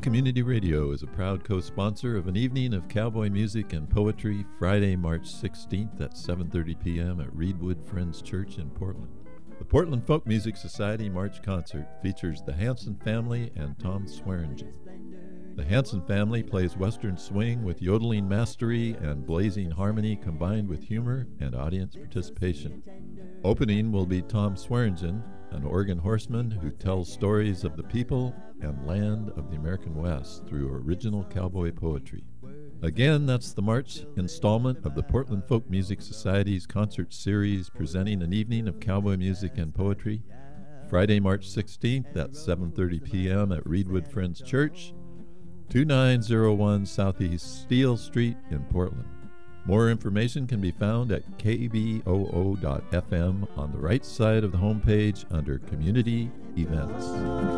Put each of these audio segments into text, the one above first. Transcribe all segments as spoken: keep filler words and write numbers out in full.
Community Radio is a proud co-sponsor of an evening of cowboy music and poetry Friday, March sixteenth at seven thirty p.m. at Reedwood Friends Church in Portland. The Portland Folk Music Society March Concert features the Hanson family and Tom Swearingen. The Hanson family plays Western swing with yodeling mastery and blazing harmony combined with humor and audience participation. Opening will be Tom Swearingen, an Oregon horseman who tells stories of the people and land of the American West through original cowboy poetry. Again, that's the March installment of the Portland Folk Music Society's concert series presenting an evening of cowboy music and poetry, Friday, March sixteenth at seven thirty p.m. at Reedwood Friends Church, two nine zero one Southeast Steele Street in Portland. More information can be found at k b o o dot f m on the right side of the homepage under Community Events.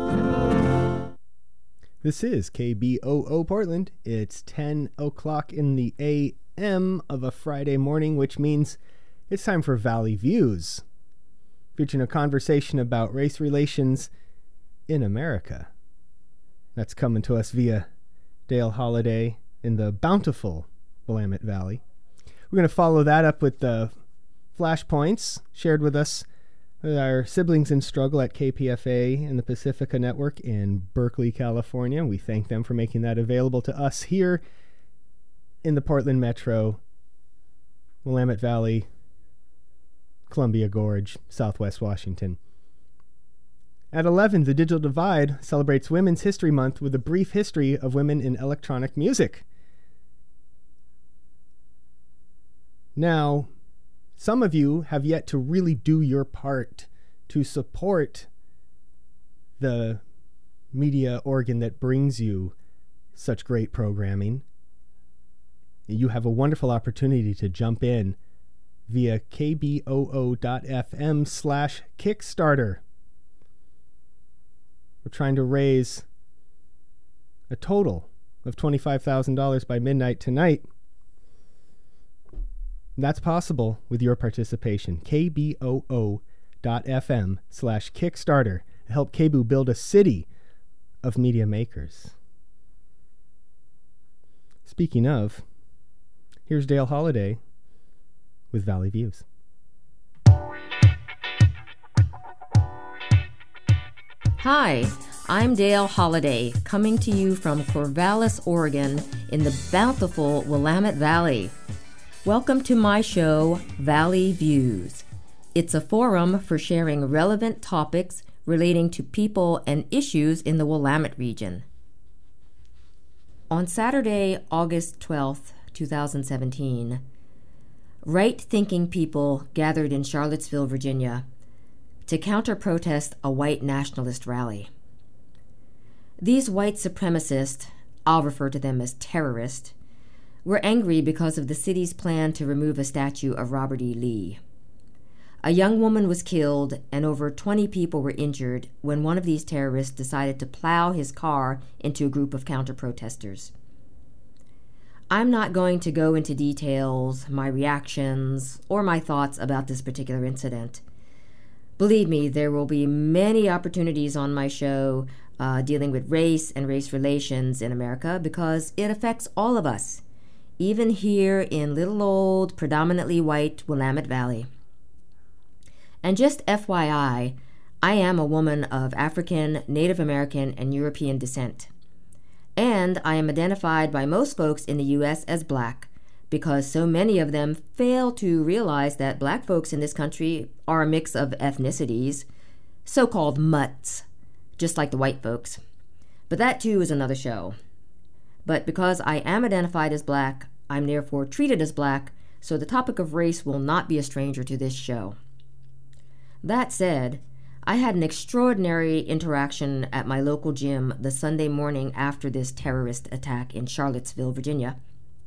This is K B O O Portland. It's ten o'clock in the a m of a Friday morning, which means it's time for Valley Views, featuring a conversation about race relations in America. That's coming to us via Dale Holiday in the bountiful Willamette Valley. We're going to follow that up with the flashpoints shared with us with our siblings in struggle at K P F A and the Pacifica Network in Berkeley, California. We thank them for making that available to us here in the Portland Metro, Willamette Valley, Columbia Gorge, Southwest Washington. At eleven, The Digital Divide celebrates Women's History Month with a brief history of women in electronic music. Now, some of you have yet to really do your part to support the media organ that brings you such great programming. You have a wonderful opportunity to jump in via k b o o dot f m slash Kickstarter. We're trying to raise a total of twenty-five thousand dollars by midnight tonight. That's possible with your participation. k b o o dot f m slash Kickstarter. Help K B O O build a city of media makers. Speaking of, here's Dale Holiday with Valley Views. Hi, I'm Dale Holiday, coming to you from Corvallis, Oregon, in the bountiful Willamette Valley. Welcome to my show, Valley Views. It's a forum for sharing relevant topics relating to people and issues in the Willamette region. On Saturday, August twelfth, twenty seventeen, right-thinking people gathered in Charlottesville, Virginia, to counter-protest a white nationalist rally. These white supremacists, I'll refer to them as terrorists, were angry because of the city's plan to remove a statue of Robert E. Lee. A young woman was killed and over twenty people were injured when one of these terrorists decided to plow his car into a group of counter-protesters. I'm not going to go into details, my reactions, or my thoughts about this particular incident. Believe me, there will be many opportunities on my show uh, dealing with race and race relations in America because it affects all of us, even here in little old, predominantly white Willamette Valley. And just F Y I, I am a woman of African, Native American, and European descent. And I am identified by most folks in the U S as black, because so many of them fail to realize that black folks in this country are a mix of ethnicities, so-called mutts, just like the white folks. But that too is another show. But because I am identified as black, I'm therefore treated as black, so the topic of race will not be a stranger to this show. That said, I had an extraordinary interaction at my local gym the Sunday morning after this terrorist attack in Charlottesville, Virginia.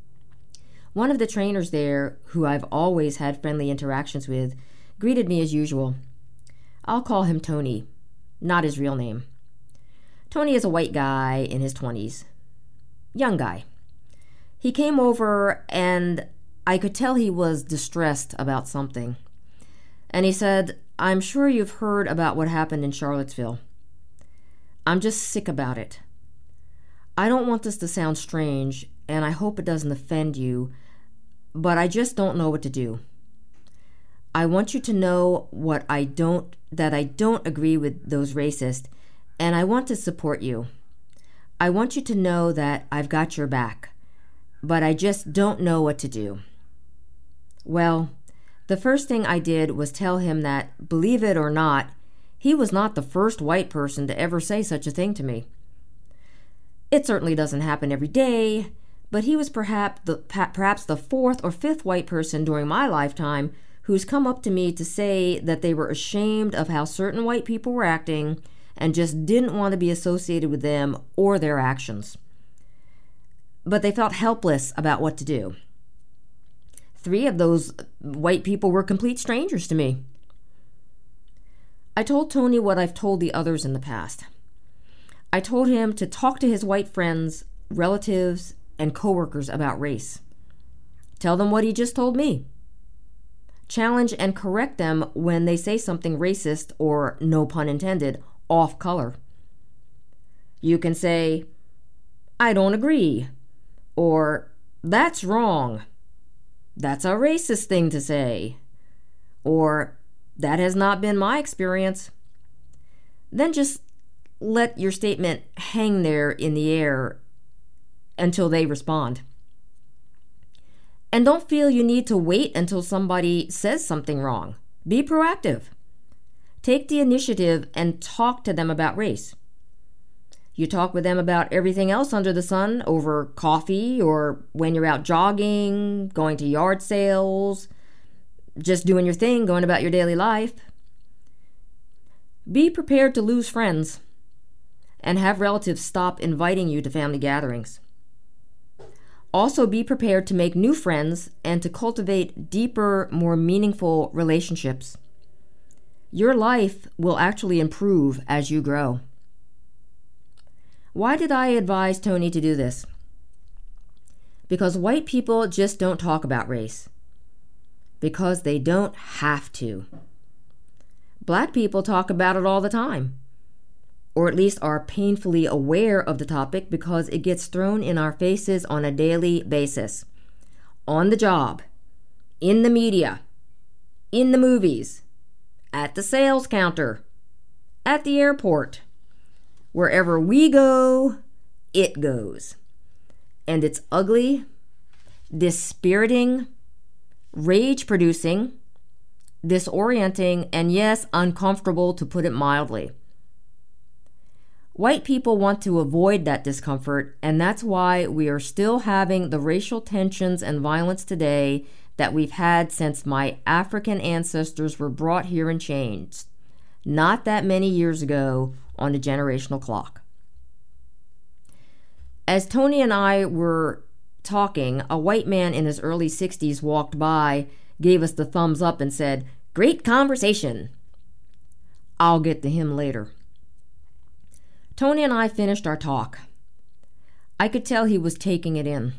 One of the trainers there, who I've always had friendly interactions with, greeted me as usual. I'll call him Tony, not his real name. Tony is a white guy in his twenties. Young guy. He came over and I could tell he was distressed about something. And he said, "I'm sure you've heard about what happened in Charlottesville. I'm just sick about it. I don't want this to sound strange, and I hope it doesn't offend you, but I just don't know what to do. I want you to know what I don't, that I don't agree with those racists, and I want to support you. I want you to know that I've got your back, but I just don't know what to do. Well, the first thing I did was tell him that, believe it or not, he was not the first white person to ever say such a thing to me. It certainly doesn't happen every day, but he was perhaps the, perhaps the fourth or fifth white person during my lifetime who's come up to me to say that they were ashamed of how certain white people were acting and just didn't want to be associated with them or their actions. But they felt helpless about what to do. Three of those white people were complete strangers to me. I told Tony what I've told the others in the past. I told him to talk to his white friends, relatives, and coworkers about race. Tell them what he just told me. Challenge and correct them when they say something racist or, no pun intended, off color. You can say, I don't agree, or that's wrong. That's a racist thing to say, or that has not been my experience. Then just let your statement hang there in the air until they respond. And don't feel you need to wait until somebody says something wrong. Be proactive. Take the initiative and talk to them about race. You talk with them about everything else under the sun over coffee or when you're out jogging, going to yard sales, just doing your thing, going about your daily life. Be prepared to lose friends and have relatives stop inviting you to family gatherings. Also be prepared to make new friends and to cultivate deeper, more meaningful relationships. Your life will actually improve as you grow. Why did I advise Tony to do this? Because white people just don't talk about race. Because they don't have to. Black people talk about it all the time, or at least are painfully aware of the topic because it gets thrown in our faces on a daily basis. On the job, in the media, in the movies, at the sales counter, at the airport. Wherever we go, it goes. And it's ugly, dispiriting, rage-producing, disorienting, and yes, uncomfortable, to put it mildly. White people want to avoid that discomfort, and that's why we are still having the racial tensions and violence today that we've had since my African ancestors were brought here in chains, not that many years ago on a generational clock. As Tony and I were talking, a white man in his early sixties walked by, gave us the thumbs up, and said, "Great conversation." I'll get to him later. Tony and I finished our talk. I could tell he was taking it in.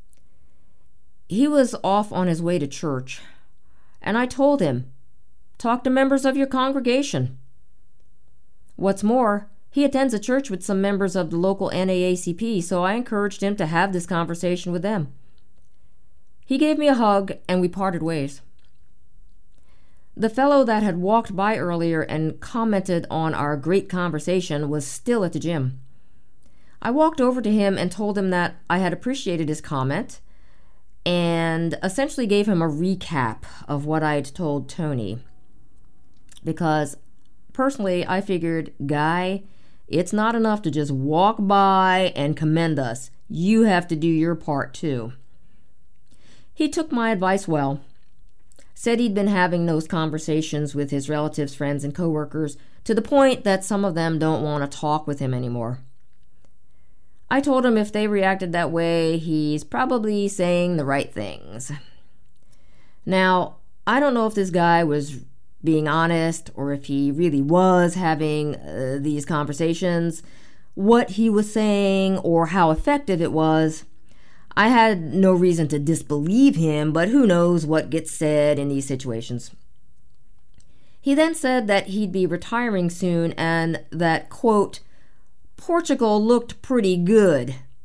He was off on his way to church, and I told him, talk to members of your congregation. What's more, he attends a church with some members of the local N double A C P, so I encouraged him to have this conversation with them. He gave me a hug, and we parted ways. The fellow that had walked by earlier and commented on our great conversation was still at the gym. I walked over to him and told him that I had appreciated his comment and essentially gave him a recap of what I'd told Tony. Because personally, I figured, Guy, it's not enough to just walk by and commend us. You have to do your part too. He took my advice well. Said he'd been having those conversations with his relatives, friends, and coworkers to the point that some of them don't want to talk with him anymore. I told him if they reacted that way, he's probably saying the right things. Now, I don't know if this guy was being honest or if he really was having uh, these conversations, what he was saying, or how effective it was. I had no reason to disbelieve him, but who knows what gets said in these situations. He then said that he'd be retiring soon and that, quote, Portugal looked pretty good,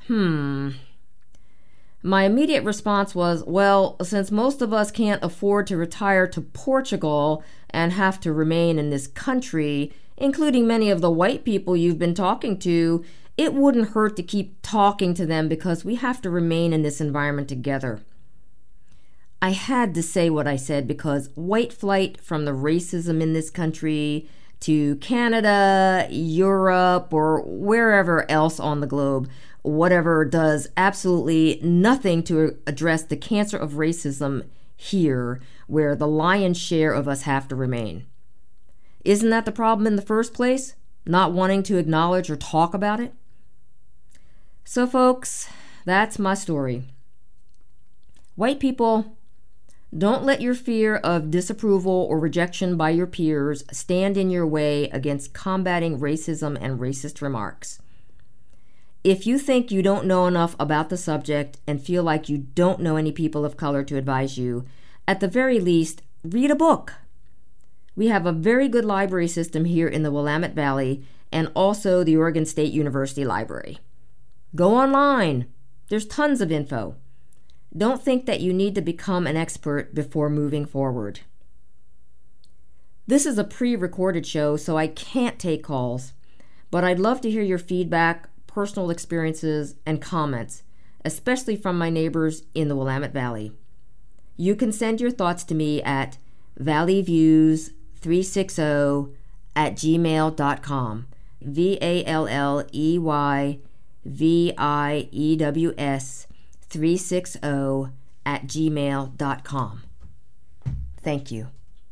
Hmm. My immediate response was, well, since most of us can't afford to retire to Portugal and have to remain in this country, including many of the white people you've been talking to, it wouldn't hurt to keep talking to them because we have to remain in this environment together. I had to say what I said because white flight from the racism in this country to Canada, Europe, or wherever else on the globe, whatever, does absolutely nothing to address the cancer of racism here, where the lion's share of us have to remain. Isn't that the problem in the first place? Not wanting to acknowledge or talk about it? So folks, that's my story. White people, don't let your fear of disapproval or rejection by your peers stand in your way against combating racism and racist remarks. If you think you don't know enough about the subject and feel like you don't know any people of color to advise you, at the very least, read a book. We have a very good library system here in the Willamette Valley and also the Oregon State University Library. Go online. There's tons of info. Don't think that you need to become an expert before moving forward. This is a pre-recorded show, so I can't take calls, but I'd love to hear your feedback, personal experiences, and comments, especially from my neighbors in the Willamette Valley. You can send your thoughts to me at valley views three sixty at gmail dot com. V A L L E Y V I E W S three sixty at gmail dot com. Thank you.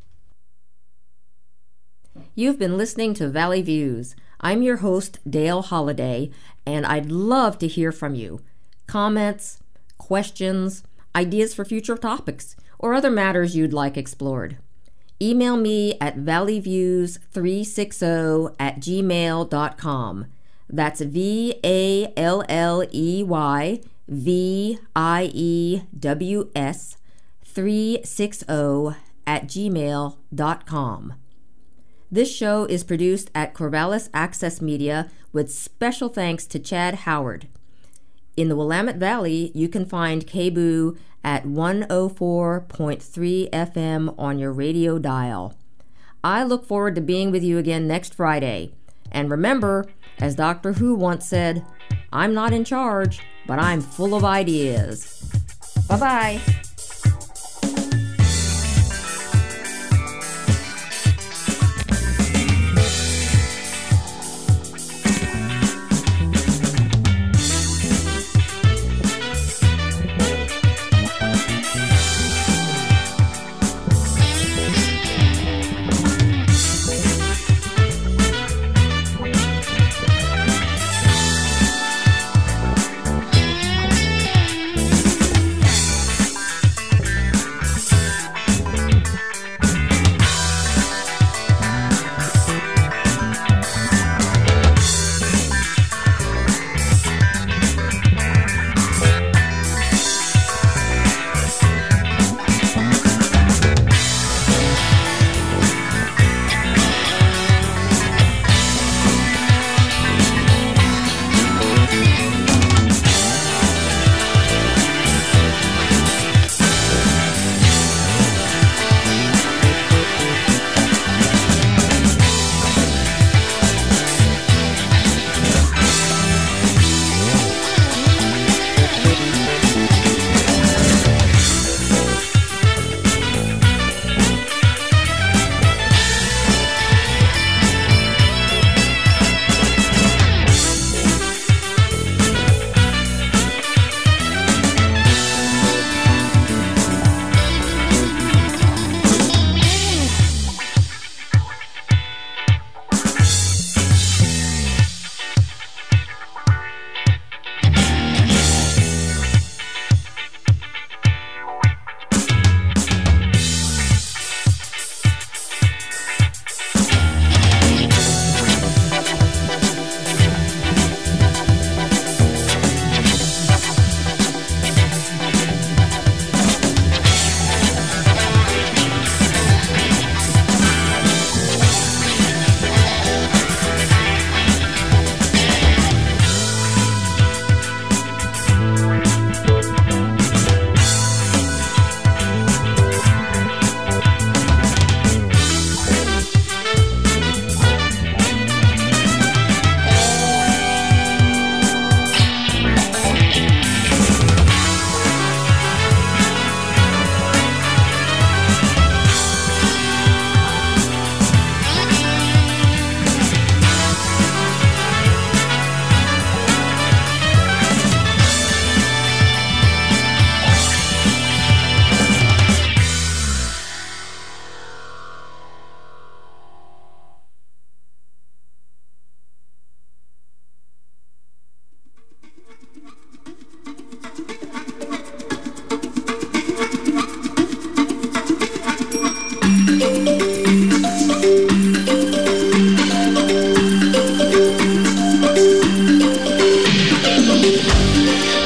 You've been listening to Valley Views. I'm your host, Dale Holliday, and I'd love to hear from you. Comments, questions, ideas for future topics, or other matters you'd like explored. Email me at valley views three sixty at gmail dot com. That's V A L L E Y V I E W S three sixty at gmail dot com. This show is produced at Corvallis Access Media with special thanks to Chad Howard. In the Willamette Valley, you can find K B O O at one oh four point three F M on your radio dial. I look forward to being with you again next Friday. And remember, as Doctor Who once said, I'm not in charge, but I'm full of ideas. Bye-bye.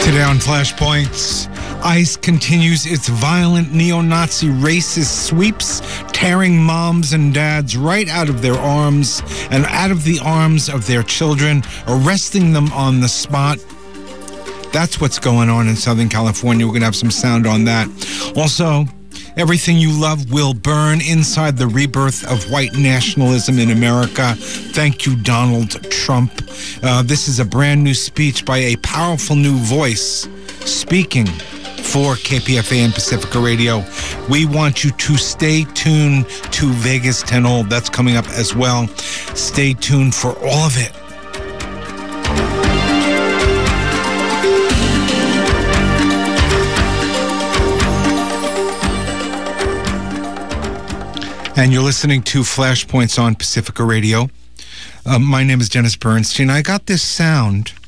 Today on Flashpoints, ICE continues its violent neo-Nazi racist sweeps, tearing moms and dads right out of their arms and out of the arms of their children, arresting them on the spot. That's what's going on in Southern California. We're going to have some sound on that. Also, everything you love will burn inside the rebirth of white nationalism in America. Thank you, Donald Trump. Uh, this is a brand new speech by a powerful new voice speaking for K P F A and Pacifica Radio. We want you to stay tuned to Vegas ten old. That's coming up as well. Stay tuned for all of it. And you're listening to Flashpoints on Pacifica Radio. Uh, my name is Dennis Bernstein. I got this sound